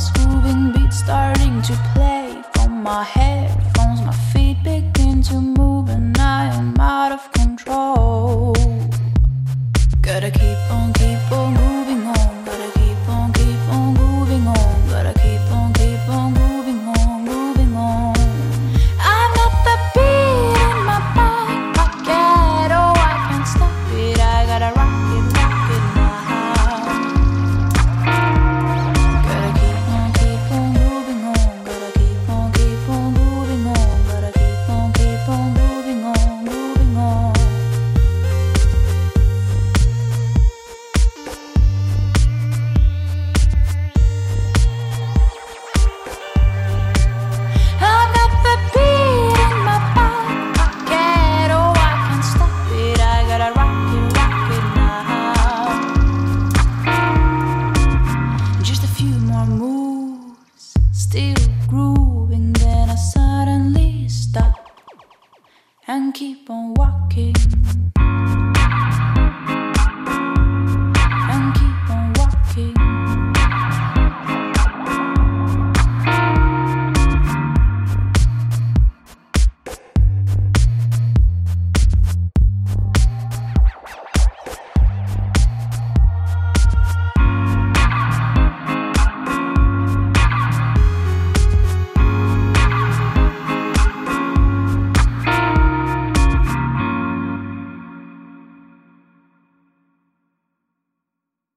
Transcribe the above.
this grooving beat starting to play from my headphones. My feet begin to move and I am out of control. Gotta keep